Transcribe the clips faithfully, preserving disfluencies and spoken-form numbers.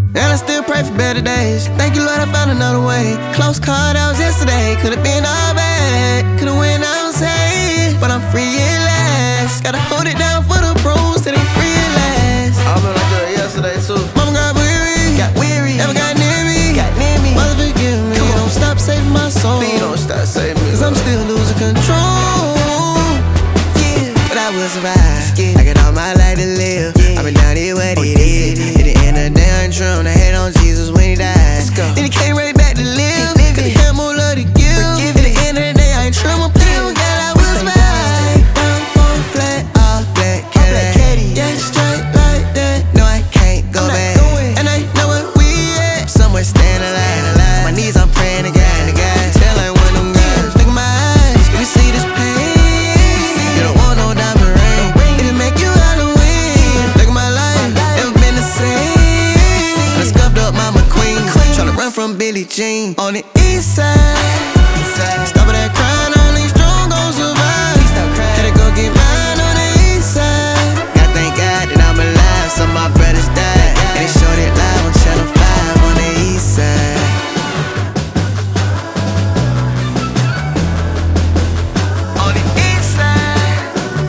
And I still pray for better days. Thank you, Lord, I found another way. Close call, that was yesterday. Could've been all bad. Could've went outside, but I'm free at last. Gotta hold it down for the pros till they free at last. I been like that yesterday too. Mama got weary, got weary. Never got near me, got near me. Mother forgive me. Come on, don't stop saving my soul. Please don't stop saving me, cause I'm still losing control. Yeah, but I will survive. I got all my life to live. I've been down here what it is. At the end of the day, I'm true. I hate on Jesus when he died. Then he came right back to live. Cause he had more love to give. At the end of the day, I ain't true. I'm playing, God, I will survive. Down for flat, all black Cadillac. Yeah, straight like that. No, I can't go back. And I know where we at. Somewhere staying alive. My knees, I'm praying to God. To God. Tell like one of them girls. Look at my eyes. You can see this pain. You don't want no diamond ring. It'll make you Halloween. Look at my life. Never been the same. I scuffed up Mama Queen. Tryna run from Billie Jean. On the east side. Stop at that crying. Only strong gon' survive. Had to go get mine on the east side. Gotta thank God that I'm alive. Some of my brothers died. And they showed it live on Channel five on the east side. On the east side.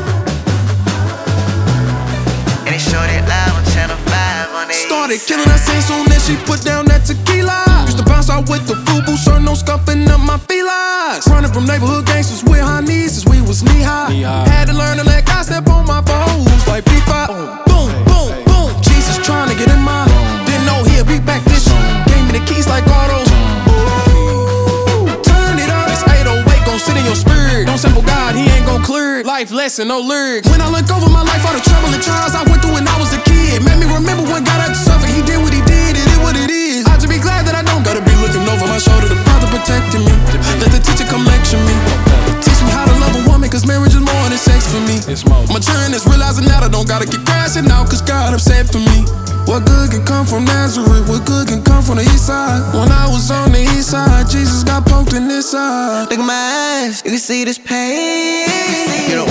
And they showed it live on Channel five on the east side. Started killing her scene soon as she put down that tequila. Used to bounce out with the FUBU, sure no scuffing up my felines. Running from neighborhood gangsters with high knees since we was knee high. Had to learn to let God step on my foes like FIFA. Boom, boom, boom. Jesus trying to get in my. Didn't know he'd be back this. Gave me the keys like autos. Ooh, turn it up. This eight oh eight gon' sit in your spirit. Don't sample God, he ain't gon' clear it. Life lesson, no lyrics. When I look over my life, all the trouble and trials I went through when I was a kid. Made me remember when God had to suffer. He did what he did, it is what it is. I just be glad that I don't gotta be looking over my shoulder. The Father protecting me. Let the teacher come lecture me. Teach me how to love a woman, cause marriage is more than sex for me. Maturing is realizing that I don't gotta keep crashing out, cause God upset for me. What good can come from Nazareth? What good can come from the east side? When I was on the east side, Jesus got poked in this side. Look at my eyes, you can see this pain. You don't